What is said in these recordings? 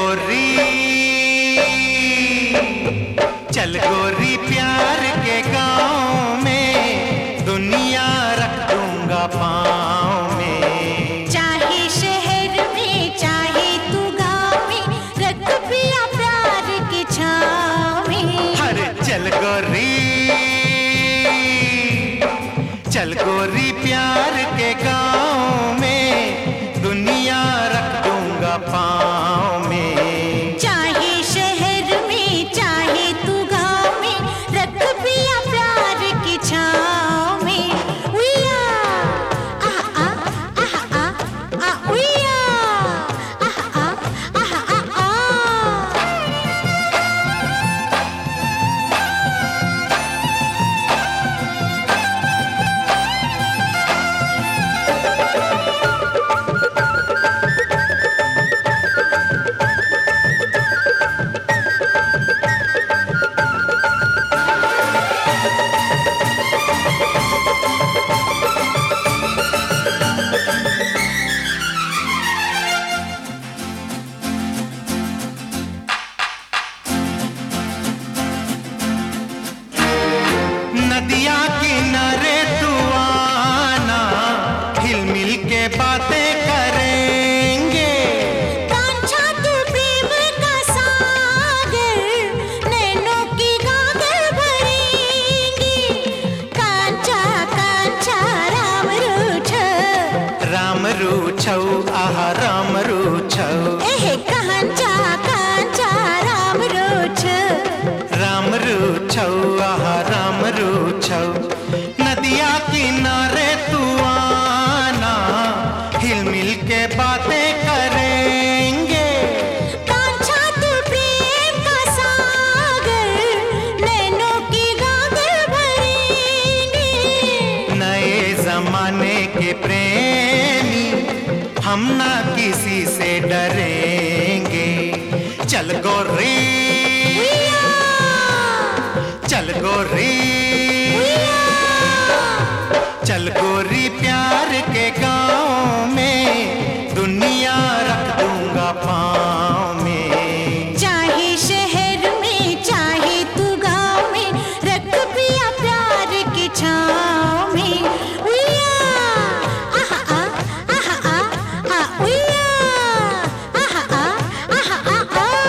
गोरी, चल गोरी प्यार के गाँव में, दुनिया रख दूंगा पाँव में। चाहे शहर में चाहे तू गाँव में, रख पिया प्यार के छाँव में। अरे चल गोरी, चल गोरी प्यार के गाँव में, दुनिया रख दूंगा पाँव में। चाहे शहर में चाहे तू गाँव में, रख पिया प्यार की छाँव में। उइया आ आ आ आ आ उइया आ आ आ आ आ। नदिया किनारे तू आना, हिल मिल के बातें करेंगे। कांचा तू प्रेम का सागर, नैनों की गागर भरेंगी। कांचा कांचा राम रूठ, राम रूछौ आहा राम रूछौ, एह कांचा कांचा राम रूठ। राम रूछौ आहा राम रूछौ। नदिया किनारे तू आना, हिल मिल के बातें करेंगे। कांचा तू प्रेम का सागर, नैनों की गागर भरेंगी। नए जमाने के प्रेमी, हम ना किसी से डरेंगे। चल गोरी, चल गोरी, चल गोरी प्यार के गाँव में, दुनिया रख दूंगा पाँव में। चाहे शहर में चाहे तू गाँव में, रख पिया प्यार की छाँव में। उइया आहा आहा आहा आ उइया आहा आहा आहा आ।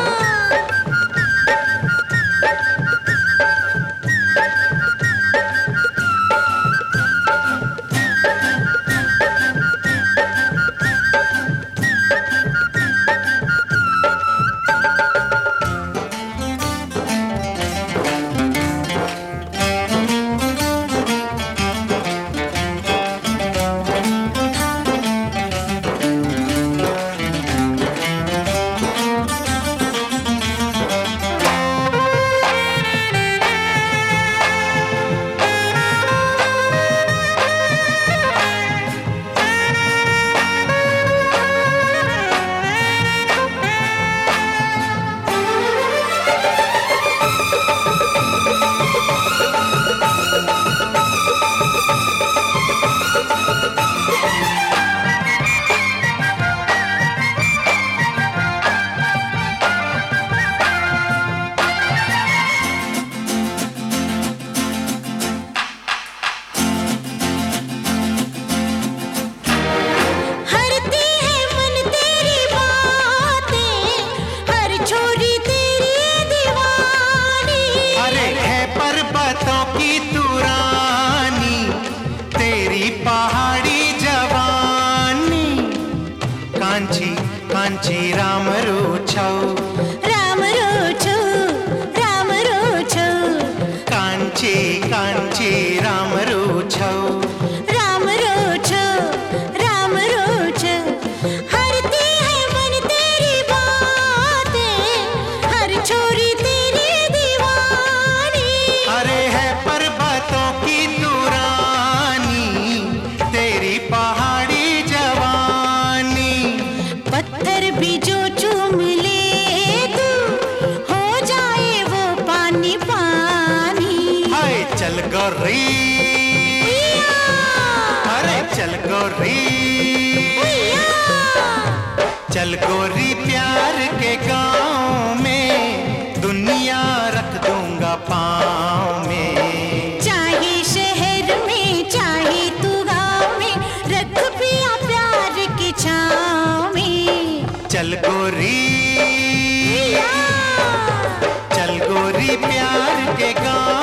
हरती है मन तेरी बातें, हर छोरी तेरी दीवानी। अरे है पर्वतों की तू रानी, तेरी पहाड़ी जवानी। कांची कांची राम रूछौ, राम रोचो राम रोचो, कांची कांची राम रूछौ। राम रोचो राम रोचो। हरती है मन तेरी बातें, हर छोरी तेरी दीवानी। अरे है पर्वतों की तू रानी, तेरी पहाड़ी जवानी। पत्थर भी जो चूम ले तू, हो जाए वो पानी पानी। हाय चल गोरी, अरे चल गोरी, उइया चल गोरी प्यार के गांव में, दुनिया रख दूंगा पाँव में। चाहे शहर में चाहे तू गाँव में, रख पिया प्यार की छाँव में। चल गोरी, चल गोरी प्यार के गांव